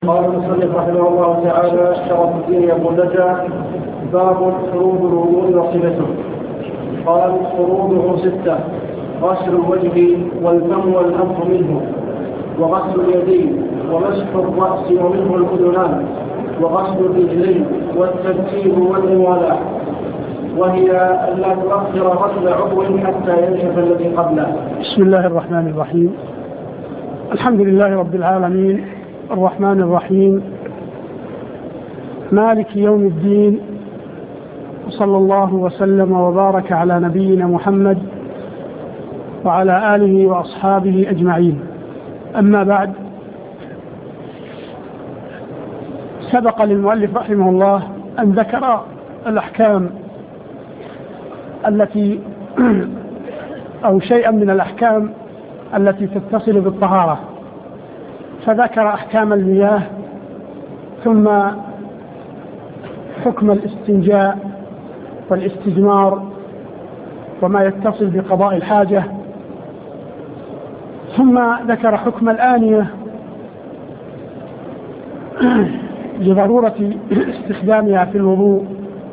قال المصنف رحمه الله تعالى: شرف الدين يقول لك باب فروض الوضوء وصفته. قال: فروضه 6: غسل الوجه والفم والأنف منه، وغسل اليدين، ومسح الرأس ومنه الأذنان، وغسل الرجلين، والترتيب والموالاة، وهي ألا تؤخر غسل عضو حتى ينشف الذي قبله. بسم الله الرحمن الرحيم. الحمد لله رب العالمين، الرحمن الرحيم، مالك يوم الدين، صلى الله وسلم وبارك على نبينا محمد وعلى آله وأصحابه أجمعين. أما بعد، سبق للمؤلف رحمه الله أن ذكر الأحكام التي أو شيئا من الأحكام التي تتصل بالطهارة، فذكر أحكام المياه، ثم حكم الاستنجاء والاستجمار وما يتصل بقضاء الحاجة، ثم ذكر حكم الآنية لضرورة استخدامها في الوضوء،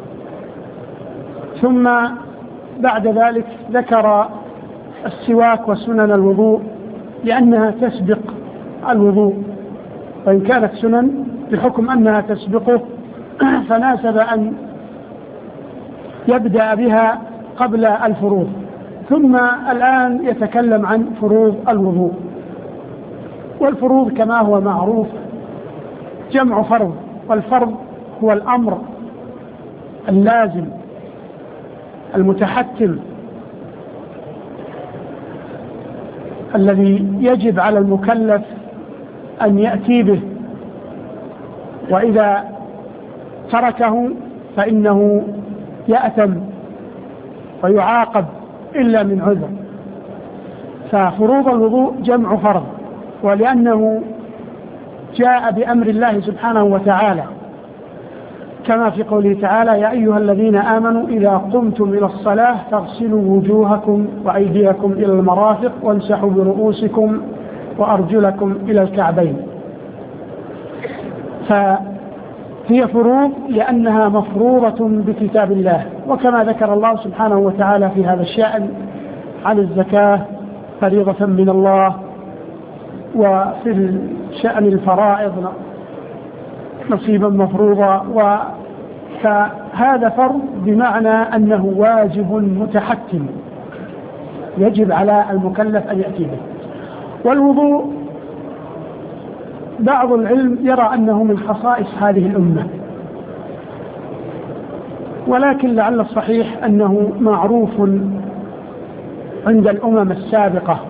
ثم بعد ذلك ذكر السواك وسنن الوضوء لأنها تسبق الوضوء، وإن كانت سنن بحكم أنها تسبقه فناسب أن يبدأ بها قبل الفروض. ثم الآن يتكلم عن فروض الوضوء. والفروض كما هو معروف جمع فرض، والفرض هو الأمر اللازم المتحتم الذي يجب على المكلف أن يأتي به، وإذا تركه فإنه يأثم ويعاقب إلا من عذر. ففروض الوضوء جمع فرض، ولأنه جاء بأمر الله سبحانه وتعالى، كما في قوله تعالى: يا أيها الذين آمنوا إذا قمتم إلى الصلاة فاغسلوا وجوهكم وأيديكم إلى المرافق وامسحوا برؤوسكم وأرجلكم إلى الكعبين. فهي فروض لأنها مفروضة بكتاب الله، وكما ذكر الله سبحانه وتعالى في هذا الشأن عن الزكاة فريضة من الله، وفي شأن الفرائض نصيبا مفروضا، فهذا فرض بمعنى أنه واجب متحتم يجب على المكلف أن يأتي به. والوضوء بعض العلم يرى أنه من خصائص هذه الأمة، ولكن لعل الصحيح أنه معروف عند الأمم السابقة،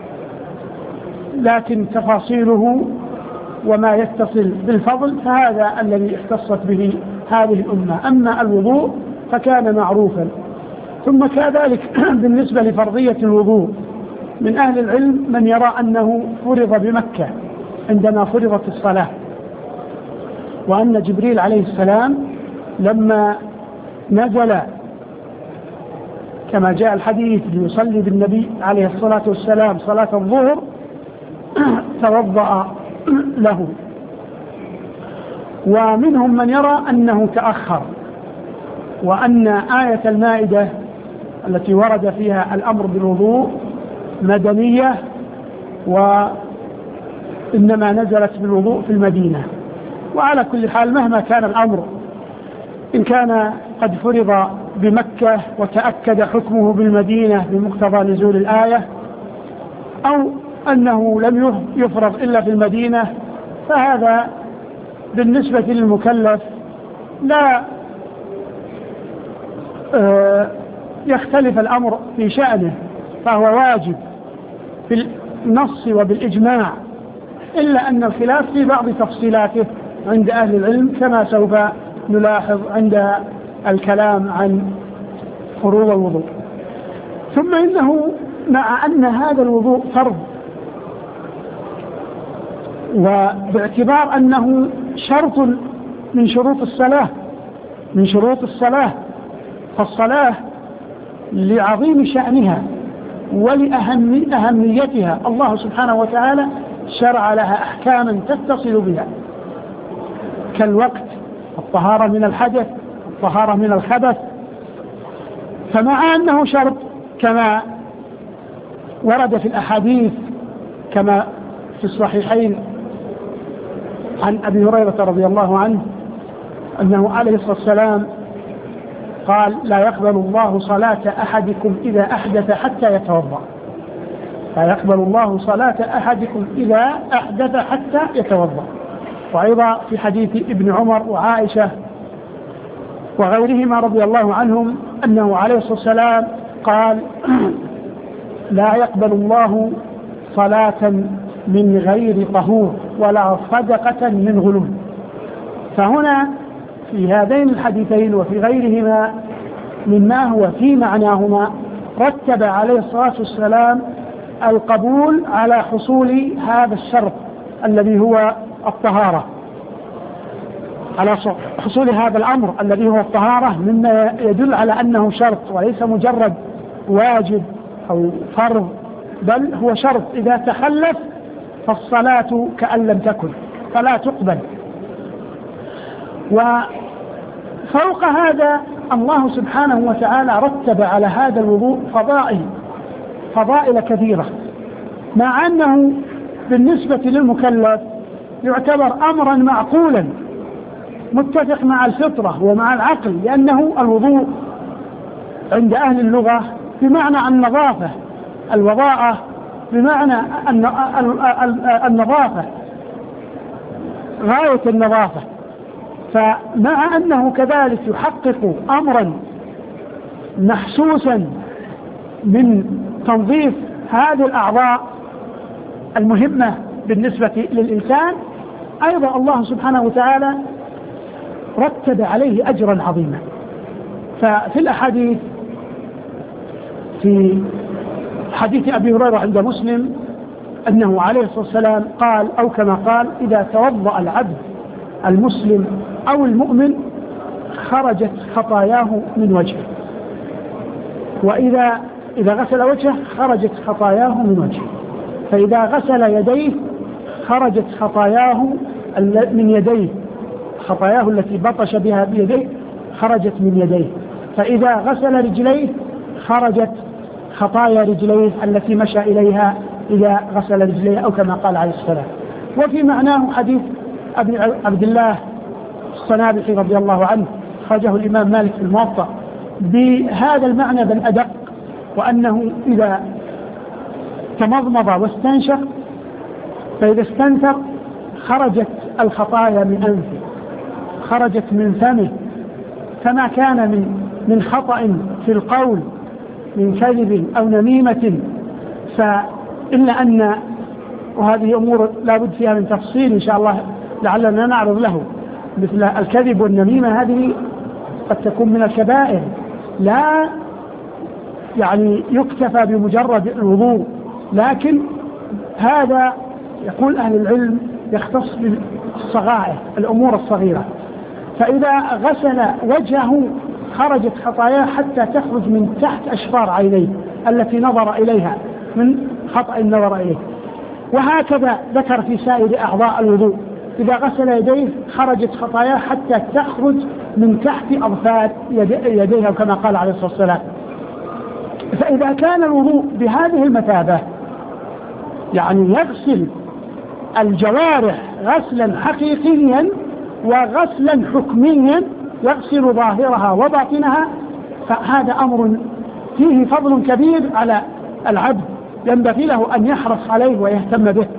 لكن تفاصيله وما يتصل بالفضل فهذا الذي اختصت به هذه الأمة. أما الوضوء فكان معروفا. ثم كذلك بالنسبة لفرضية الوضوء، من أهل العلم من يرى أنه فرض بمكة عندما فرضت الصلاة، وأن جبريل عليه السلام لما نزل كما جاء الحديث ليصلي بالنبي عليه الصلاة والسلام صلاة الظهر توضأ له. ومنهم من يرى أنه تأخر، وأن آية المائدة التي ورد فيها الأمر بالوضوء مدنية، وإنما نزلت بالوضوء في المدينة. وعلى كل حال مهما كان الأمر، إن كان قد فرض بمكة وتأكد حكمه بالمدينة بمقتضى نزول الآية، أو أنه لم يفرض إلا في المدينة، فهذا بالنسبة للمكلف لا يختلف الأمر في شأنه، فهو واجب بالنص وبالإجماع، إلا أن الخلاف في بعض تفصيلاته عند أهل العلم كما سوف نلاحظ عند الكلام عن فروض الوضوء. ثم إنه مع أن هذا الوضوء فرض، وباعتبار أنه شرط من شروط الصلاة، فالصلاة لعظيم شأنها ولأهميتها الله سبحانه وتعالى شرع لها أحكاما تتصل بها، كالوقت، الطهارة من الحدث، الطهارة من الخبث. فمع أنه شرط كما ورد في الأحاديث كما في الصحيحين عن أبي هريرة رضي الله عنه أنه عليه الصلاة والسلام قال: لا يقبل الله صلاة أحدكم إذا أحدث حتى يتوضأ. لا يقبل الله صلاة أحدكم إذا أحدث حتى يتوضأ. وأيضا في حديث ابن عمر وعائشة وغيرهما رضي الله عنهم أنه عليه الصلاة والسلام قال: لا يقبل الله صلاة من غير طهور ولا صدقة من غلول. فهنا في هذين الحديثين وفي غيرهما مما هو في معناهما رتب عليه الصلاة والسلام القبول على حصول هذا الشرط الذي هو الطهارة، على حصول هذا الأمر الذي هو الطهارة، مما يدل على أنه شرط وليس مجرد واجب أو فرض، بل هو شرط إذا تخلف فالصلاة كأن لم تكن فلا تقبل. وفوق هذا الله سبحانه وتعالى رتب على هذا الوضوء فضائل كثيرة، مع أنه بالنسبة للمكلف يعتبر أمرا معقولا متفق مع الفطرة ومع العقل، لأنه الوضوء عند أهل اللغة بمعنى النظافة، الوضاءة بمعنى النظافة، غاية النظافة. فمع أنه كذلك يحقق أمرا محسوسا من تنظيف هذه الأعضاء المهمة بالنسبة للإنسان، أيضا الله سبحانه وتعالى رتب عليه أجرا عظيما. ففي الأحاديث في حديث أبي هريرة عند مسلم أنه عليه الصلاة والسلام قال أو كما قال: إذا توضأ العبد المسلم أو المؤمن خرجت خطاياه من وجهه، وإذا غسل وجهه خرجت خطاياه من وجهه، فإذا غسل يديه خرجت خطاياه من يديه، خطاياه التي بطش بها بيديه خرجت من يديه، فإذا غسل رجليه خرجت خطايا رجليه التي مشى إليها إذا غسل رجليه، أو كما قال عليه السلام. وفي معناه حديث أبي عبد الله الصنابحي رضي الله عنه خرجه الإمام مالك في الموطأ بهذا المعنى بل أدق، وأنه إذا تمضمض واستنشق فإذا استنثر خرجت الخطايا من أنفه، خرجت من فمه، فما كان من خطأ في القول من كذب أو نميمة، فإلا أن وهذه أمور لا بد فيها من تفصيل إن شاء الله لعلنا نعرض له، مثل الكذب والنميمة هذه قد تكون من الكبائر، لا يعني يكتفى بمجرد الوضوء، لكن هذا يقول أهل العلم يختص بالصغائر، الأمور الصغيرة. فإذا غسل وجهه خرجت خطاياه حتى تخرج من تحت أشفار عينيه التي نظر إليها من خطأ النظر إليه. وهكذا ذكر في سائر أعضاء الوضوء: إذا غسل يديه خرجت خطاياه حتى تخرج من تحت أظفار يديه، كما قال عليه الصلاة والسلام. فإذا كان الوضوء بهذه المثابة، يعني يغسل الجوارح غسلا حقيقيا وغسلا حكميا، يغسل ظاهرها وباطنها، فهذا أمر فيه فضل كبير على العبد، ينبغي له أن يحرص عليه ويهتم به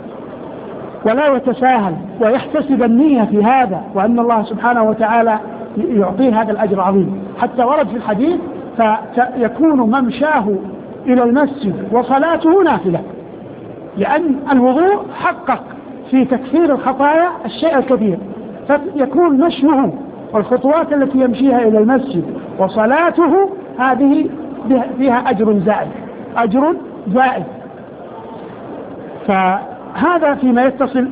ولا يتساهل، ويحتسب النية في هذا، وأن الله سبحانه وتعالى يعطيه هذا الأجر العظيم. حتى ورد في الحديث: فيكون ممشاه إلى المسجد وصلاته نافلة، لأن الوضوء حقق في تكفير الخطايا الشيء الكبير، فيكون مشيه والخطوات التي يمشيها إلى المسجد وصلاته هذه فيها أجر زائد. فهذا فيما يتصل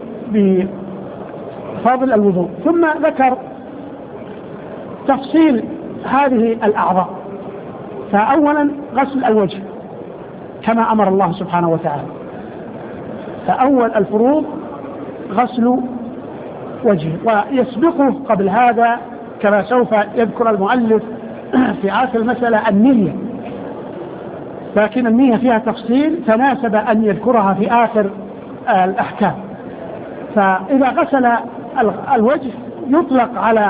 بفضل الوضوء. ثم ذكر تفصيل هذه الأعضاء. فأولا غسل الوجه كما أمر الله سبحانه وتعالى، فأول الفروض غسل وجهه. ويسبقه قبل هذا كما سوف يذكر المؤلف في آخر المسألة النية، لكن النية فيها تفصيل فناسب أن يذكرها في آخر الأحكام. فإذا غسل الوجه يطلق على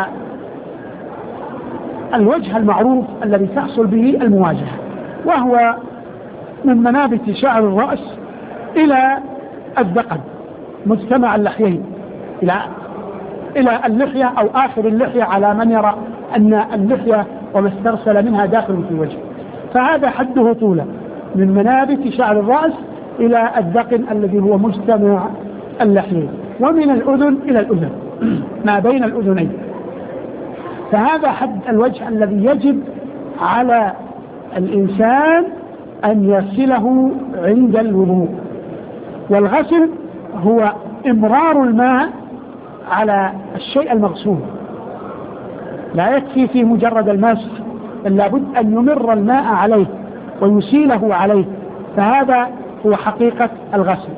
الوجه المعروف الذي تحصل به المواجهة، وهو من منابت شعر الرأس إلى الذقن مجتمع اللحيين إلى اللحية أو آخر اللحية على من يرى أن اللحية وما استرسل منها داخل في الوجه، فهذا حده طولا من منابت شعر الرأس إلى الذقن الذي هو مجتمع اللحيين، ومن الأذن إلى الأذن ما بين الأذنين. فهذا حد الوجه الذي يجب على الإنسان أن يغسله عند الوضوء. والغسل هو إمرار الماء على الشيء المغسول، لا يكفي في مجرد المسح، بل لابد أن يمر الماء عليه ويسيله عليه، فهذا هو حقيقة الغسل.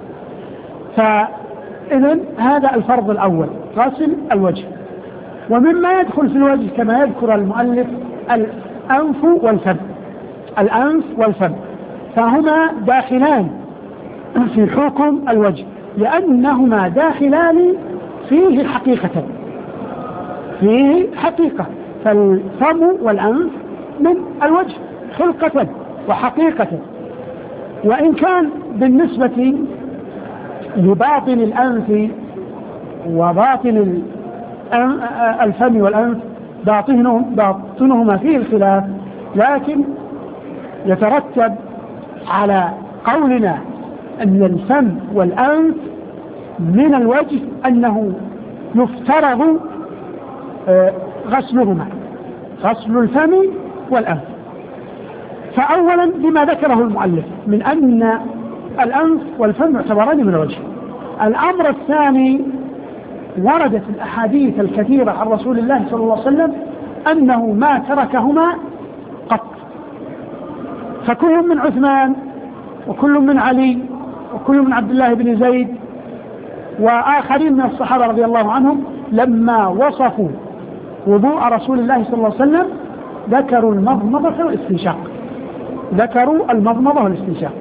فإذن هذا الفرض الأول غسل الوجه. ومما يدخل في الوجه كما يذكر المؤلف الأنف والفم، الأنف والفم فهما داخلان في حكم الوجه، لأنهما داخلان فيه حقيقة، فيه حقيقة. فالفم والأنف من الوجه خلقة وحقيقة، وإن كان بالنسبة لباطن الأنف وباطن الفم والأنف باطنهما فيه الخلاف، لكن يترتب على قولنا أن الفم والأنف من الوجه أنه يفترض غسلهما، غسل الفم والأنف. فأولا بما ذكره المؤلف من أن الأنف والفم يعتبران من الوجه. الأمر الثاني وردت الأحاديث الكثيرة عن رسول الله صلى الله عليه وسلم أنه ما تركهما قط، فكل من عثمان وكل من علي وكل من عبد الله بن زيد وآخرين من الصحابة رضي الله عنهم لما وصفوا وضوء رسول الله صلى الله عليه وسلم ذكروا المضمضة والاستنشاق، ذكروا المضمضة والاستنشاق.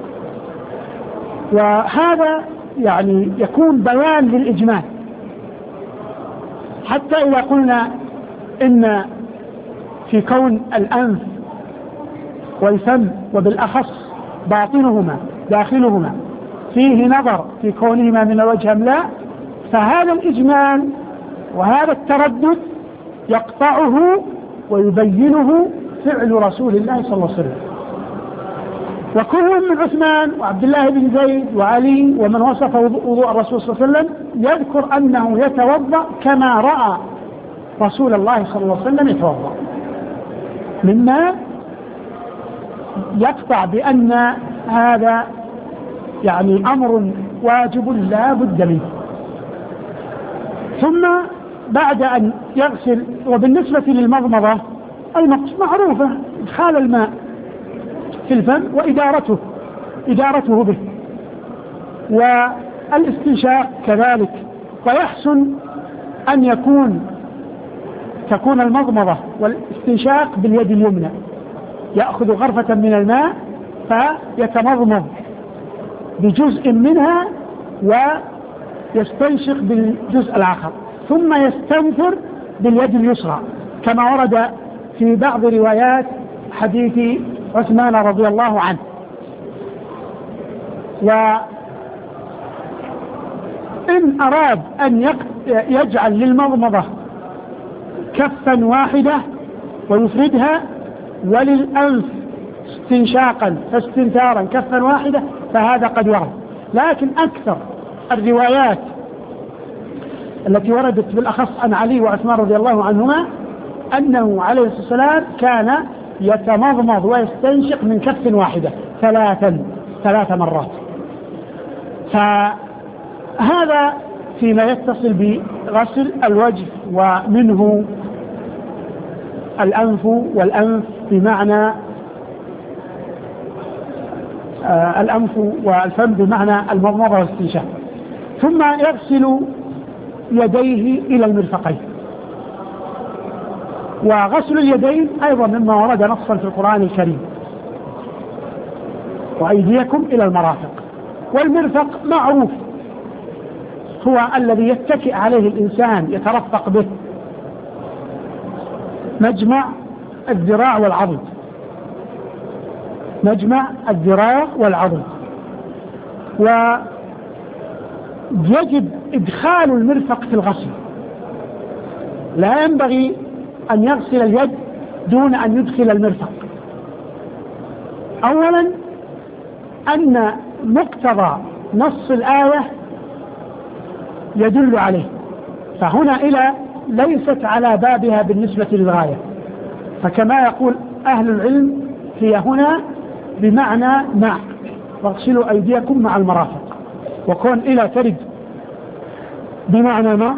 وهذا يعني يكون بيان للإجمال، حتى إذا قلنا إن في كون الأنف والفم وبالأخص باطنهما داخلهما فيه نظر في كونهما من الوجه أم لا، فهذا الإجمال وهذا التردد يقطعه ويبينه فعل رسول الله صلى الله عليه وسلم. وكل من عثمان وعبد الله بن زيد وعلي ومن وصف وضوء الرسول صلى الله عليه وسلم يذكر أنه يتوضأ كما رأى رسول الله صلى الله عليه وسلم يتوضأ، مما يقطع بأن هذا يعني أمر واجب لا بد منه. ثم بعد أن يغسل، وبالنسبة للمضمضة معروفة إدخال الماء في الفم وإدارته به، والاستنشاق كذلك. ويحسن أن تكون المضمضة والاستنشاق باليد اليمنى، يأخذ غرفة من الماء فيتمضمض بجزء منها ويستنشق بالجزء الآخر، ثم يستنثر باليد اليسرى كما ورد في بعض روايات حديث عثمان رضي الله عنه. وإن أراد أن يجعل للمضمضة كفا واحدة ويفردها، وللأنف استنشاقا فاستنثارا كفا واحدة، فهذا قد ورد. لكن أكثر الروايات التي وردت بالأخص عن علي وعثمان رضي الله عنهما أنه عليه الصلاة والسلام كان يتمضمض ويستنشق من كف واحدة 3 مرات. فهذا فيما يتصل بغسل الوجه، ومنه الأنف والأنف بمعنى الأنف والفم بمعنى المضمضة والاستنشاق. ثم يغسل يديه إلى المرفقين. وغسل اليدين أيضا مما ورد نصا في القرآن الكريم، وأيديكم إلى المرافق. والمرفق معروف، هو الذي يتكئ عليه الإنسان يترفق به، مجمع الذراع والعضد، مجمع الذراع والعضد. ويجب إدخال المرفق في الغسل، لا ينبغي أن يغسل اليد دون أن يدخل المرفق. أولا أن مقتضى نص الآية يدل عليه، فهنا إلى ليست على بابها بالنسبة للغاية، فكما يقول أهل العلم هي هنا بمعنى مع، واغسلوا أيديكم مع المرافق. وكون إلى ترد بمعنى مع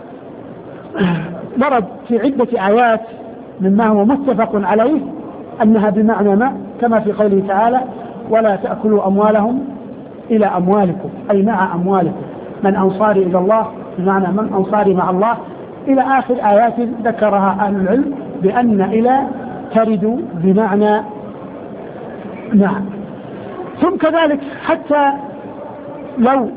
ورد في عدة آيات مما هو متفق عليه أنها بمعنى مع، كما في قوله تعالى: ولا تأكلوا أموالهم إلى أموالكم، أي مع أموالكم، من أنصاري إلى الله، بمعنى من أنصاري مع الله، إلى آخر آيات ذكرها أهل العلم بأن إلى ترد بمعنى مع. ثم كذلك حتى لو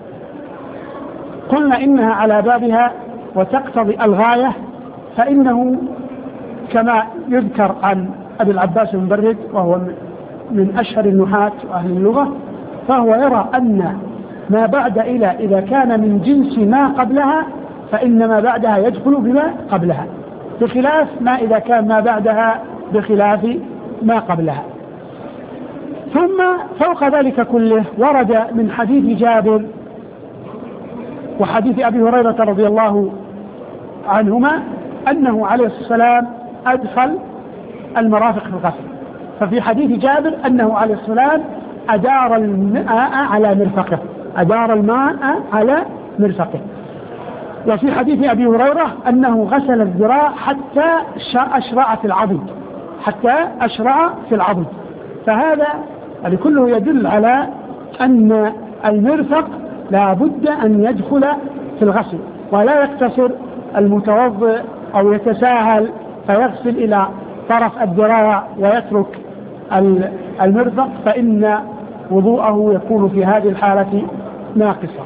قلنا إنها على بابها وتقتضي الغاية، فإنه كما يذكر عن أبي العباس المبرد وهو من أشهر النحاة وأهل اللغة، فهو يرى أن ما بعد إلى إذا كان من جنس ما قبلها فإن ما بعدها يدخل بما قبلها، بخلاف ما إذا كان ما بعدها بخلاف ما قبلها. ثم فوق ذلك كله ورد من حديث جابر وحديث أبي هريرة رضي الله عنهما أنه عليه السلام أدخل المرافق في الغسل. ففي حديث جابر أنه عليه السلام أدار الماء على مرفقه، أدار الماء على مرفقه. وفي حديث أبي هريرة أنه غسل الذراع حتى أشرع في العضد، حتى أشرع في العضد. فهذا كله يدل على أن المرفق لا بد أن يدخل في الغسل، ولا يقتصر المتوضئ أو يتساهل فيغسل إلى طرف الذراع ويترك المرفق، فإن وضوءه يكون في هذه الحالة ناقصا.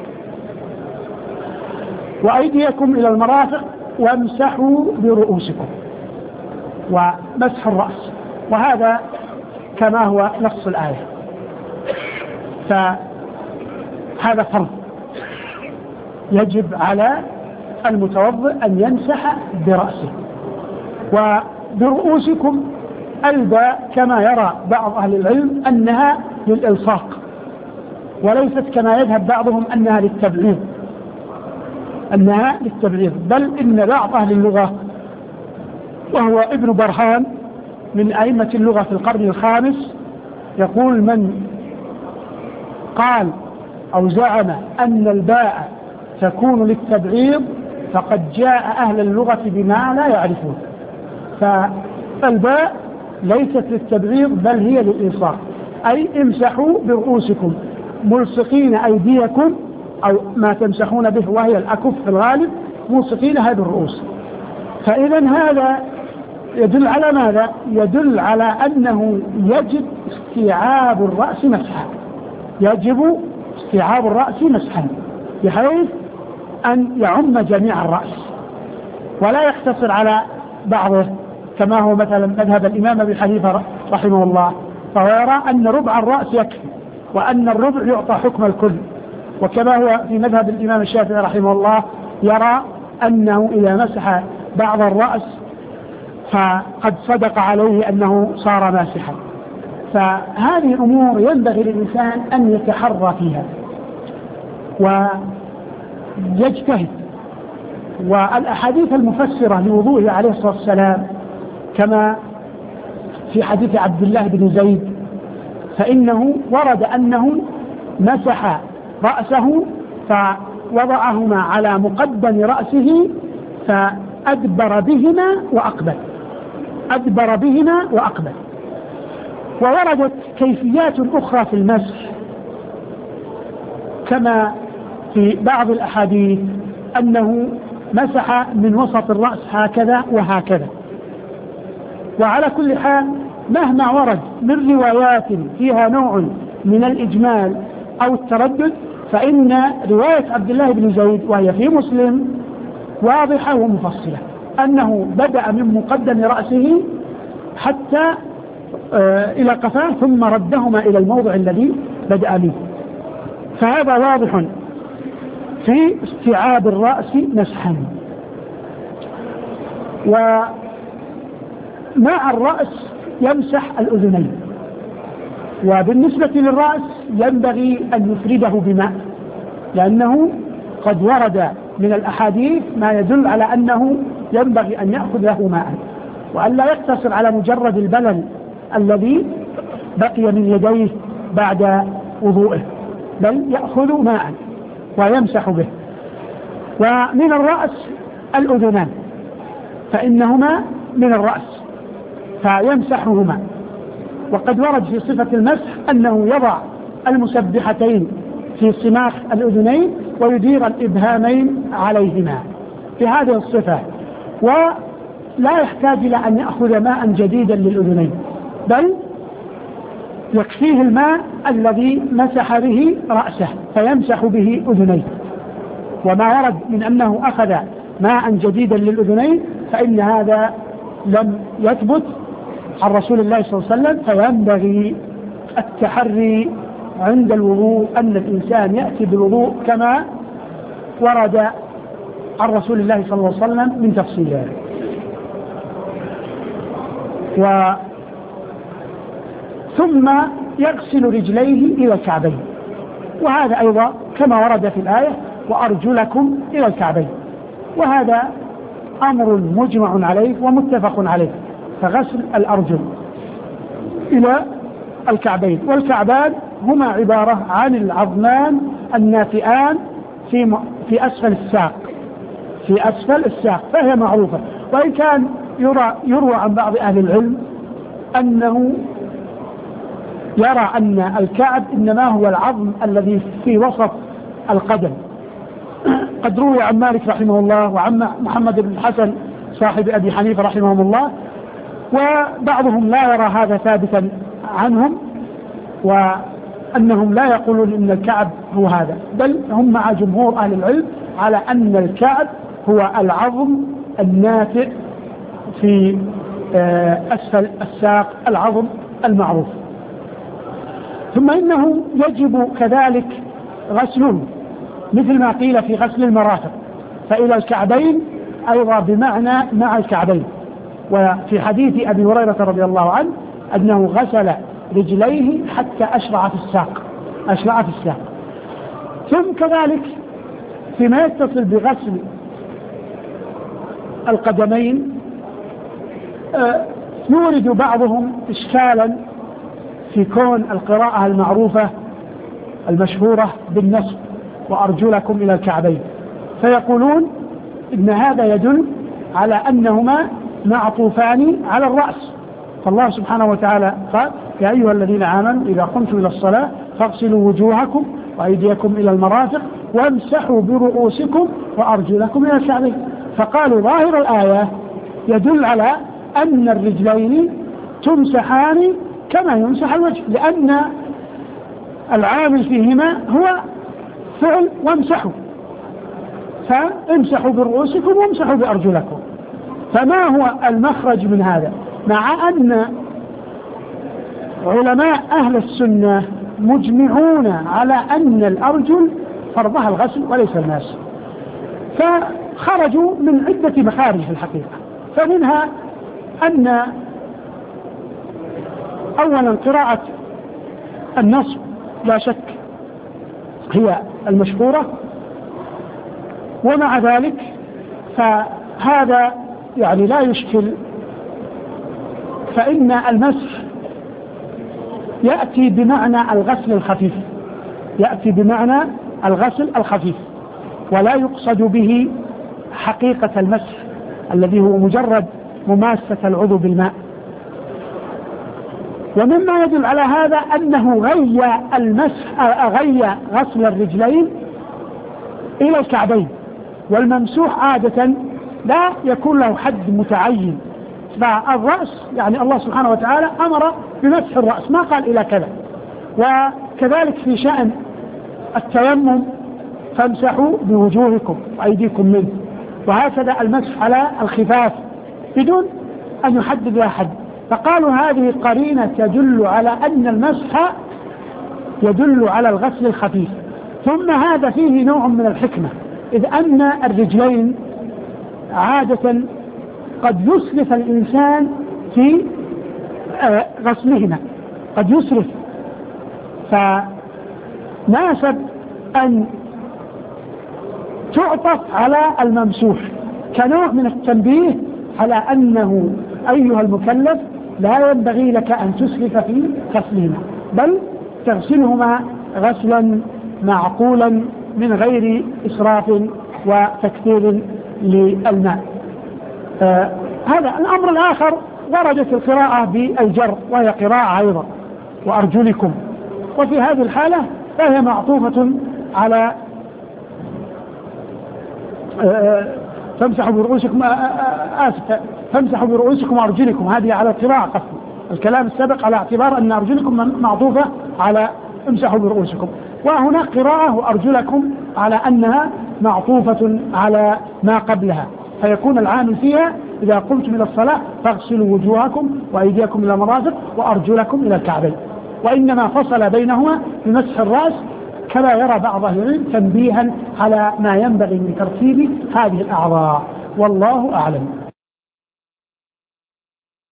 وأيديكم إلى المرافق وامسحوا برؤوسكم، ومسح الرأس، وهذا كما هو نص الآية. فهذا فرض يجب على المتوضئ أن يمسح برأسه. وبرؤوسكم أيضا كما يرى بعض أهل العلم أنها للإلصاق، وليست كما يذهب بعضهم أنها للتبعيض، أنها للتبعيض، بل إن بعض أهل اللغة وهو ابن برهان من أئمة اللغة في القرن الخامس يقول: من قال أو زعم أن الباء تكون للتبعيض فقد جاء أهل اللغة بما لا يعرفون. فالباء ليست للتبعيض بل هي للإلصاق، أي امسحوا برؤوسكم ملصقين أيديكم، أو ما تمسحون به وهي الأكف في الغالب ملصقينها بالرؤوس. فإذا هذا يدل على ماذا؟ يدل على أنه يجب استيعاب الرأس مسحا، يجب استيعاب الرأس مسحا بحيث أن يعم جميع الرأس ولا يقتصر على بعضه، كما هو مثلا مذهب الإمام أبي حنيفة رحمه الله، فهو يرى أن ربع الرأس يكفي وأن الربع يعطى حكم الكل. وكما هو في مذهب الإمام الشافعي رحمه الله يرى أنه إذا مسح بعض الرأس فقد صدق عليه أنه صار ماسحا. فهذه أمور ينبغي للإنسان أن يتحرى فيها ويجتهد. والأحاديث المفسرة لوضوءه عليه الصلاة والسلام كما في حديث عبد الله بن زيد، فإنه ورد أنه مسح رأسه فوضعهما على مقدم رأسه فأدبر بهما وأقبل، أدبر بهما وأقبل. ووردت كيفيات أخرى في المسح كما في بعض الأحاديث أنه مسح من وسط الرأس هكذا وهكذا. وعلى كل حال مهما ورد من روايات فيها نوع من الإجمال أو التردد، فإن رواية عبد الله بن زيد وهي في مسلم واضحة ومفصلة، أنه بدأ من مقدم رأسه حتى إلى قفاه ثم ردهما إلى الموضع الذي بدأ منه. فهذا واضح في استيعاب الرأس مسحا. ومع الرأس يمسح الأذنين، وبالنسبة للرأس ينبغي أن يفرده بماء، لأنه قد ورد من الأحاديث ما يدل على أنه ينبغي أن يأخذ له ماء، وأن لا يقتصر على مجرد البلل الذي بقي من يديه بعد وضوئه، بل يأخذ ماء ويمسح به. ومن الرأس الأذنان فإنهما من الرأس فيمسحهما. وقد ورد في صفة المسح أنه يضع المسبحتين في صماخ الأذنين ويدير الإبهامين عليهما في هذه الصفة، ولا يحتاج إلى أن يأخذ ماء جديدا للأذنين، بل يكفيه الماء الذي مسح به رأسه فيمسح به أذنيه. وما ورد من أنه أخذ ماء جديدا للأذنين فإن هذا لم يثبت عن رسول الله صلى الله عليه وسلم. فينبغي التحري عند الوضوء أن الإنسان يأتي بالوضوء كما ورد عن رسول الله صلى الله عليه وسلم من تفصيله. ثم يغسل رجليه إلى الكعبين، وهذا أيضا كما ورد في الآية وأرجلكم إلى الكعبين، وهذا أمر مجمع عليه ومتفق عليه. فغسل الأرجل إلى الكعبين، والكعبان هما عبارة عن العظمان الناتئان في أسفل الساق، في أسفل الساق، فهي معروفة. وإن كان يروى عن بعض أهل العلم أنه يرى أن الكعب إنما هو العظم الذي في وسط القدم. قد روي عن مالك رحمه الله وعن محمد بن الحسن صاحب أبي حنيفة رحمهم الله، وبعضهم لا يرى هذا ثابتا عنهم، وأنهم لا يقولون إن الكعب هو هذا، بل هم مع جمهور أهل العلم على أن الكعب هو العظم الناتئ في أسفل الساق، العظم المعروف. ثم إنه يجب كذلك غسله مثل ما قيل في غسل المرافق، فإلى الكعبين أيضا بمعنى مع الكعبين. وفي حديث أبي هريرة رضي الله عنه أنه غسل رجليه حتى أشرع في الساق. ثم كذلك فيما يتصل بغسل القدمين يورد بعضهم إشكالا في كون القراءة المعروفة المشهورة بالنصب وأرجلكم إلى الكعبين، فيقولون إن هذا يدل على أنهما معطوفان على الرأس. فالله سبحانه وتعالى قال يا أيها الذين آمنوا إذا قمتم إلى الصلاة فاغسلوا وجوهكم وأيديكم إلى المرافق وامسحوا برؤوسكم وأرجلكم إلى الكعبين. فقالوا ظاهر الآية يدل على أن الرجلين تمسحان كما يمسح الوجه، لأن العامل فيهما هو فعل وامسحوا، فامسحوا برؤوسكم وامسحوا بأرجلكم. فما هو المخرج من هذا؟ مع أن علماء أهل السنة مجمعون على أن الأرجل فرضها الغسل وليس الماس، فخرجوا من عدة مخارج في الحقيقة. فمنها أن أولا قراءة النصب لا شك هي المشهورة، ومع ذلك فهذا يعني لا يشكل، فإن المسح يأتي بمعنى الغسل الخفيف، يأتي بمعنى الغسل الخفيف، ولا يقصد به حقيقة المسح الذي هو مجرد مماسة العضو بالماء. ومما يدل على هذا أنه غي غسل الرجلين إلى الكعبين، والممسوح عادة لا يكون له حد متعين. فالرأس يعني الله سبحانه وتعالى أمر بمسح الرأس، ما قال إلى كذا. وكذلك في شأن التيمم فامسحوا بوجوهكم وأيديكم منه، وهكذا المسح على الخفاف بدون أن يحدد له حد. فقالوا هذه قرينة تدل على أن المسح يدل على الغسل الخفيف. ثم هذا فيه نوع من الحكمة، إذ أن الرجلين عادة قد يسرف الإنسان في غسلهما، قد يسرف، فناسب أن تعطف على الممسوح كنوع من التنبيه على أنه أيها المكلف لا ينبغي لك أن تسرف في غسلهما، بل تغسلهما غسلا معقولا من غير إسراف وتكثير للماء. هذا الأمر الآخر. وردت القراءة بالجر وهي قراءة أيضا وأرجلكم، وفي هذه الحالة فهي معطوفة على فامسحوا برؤوسكم فامسحوا برؤوسكم وأرجلكم، هذه على القراءة قصد. الكلام السابق على اعتبار أن أرجلكم معطوفة على امسحوا برؤوسكم، وهنا قراءة وأرجلكم على أنها معطوفة على ما قبلها، فيكون العامل فيها إذا قمتم إلى الصلاة فاغسلوا وجوهكم وأيديكم إلى المرافق وأرجلكم إلى الكعبين. وإنما فصل بينهما بمسح الرأس كما يرى بعض أهل العلم تنبيها على ما ينبغي من ترتيب هذه الأعضاء، والله أعلم.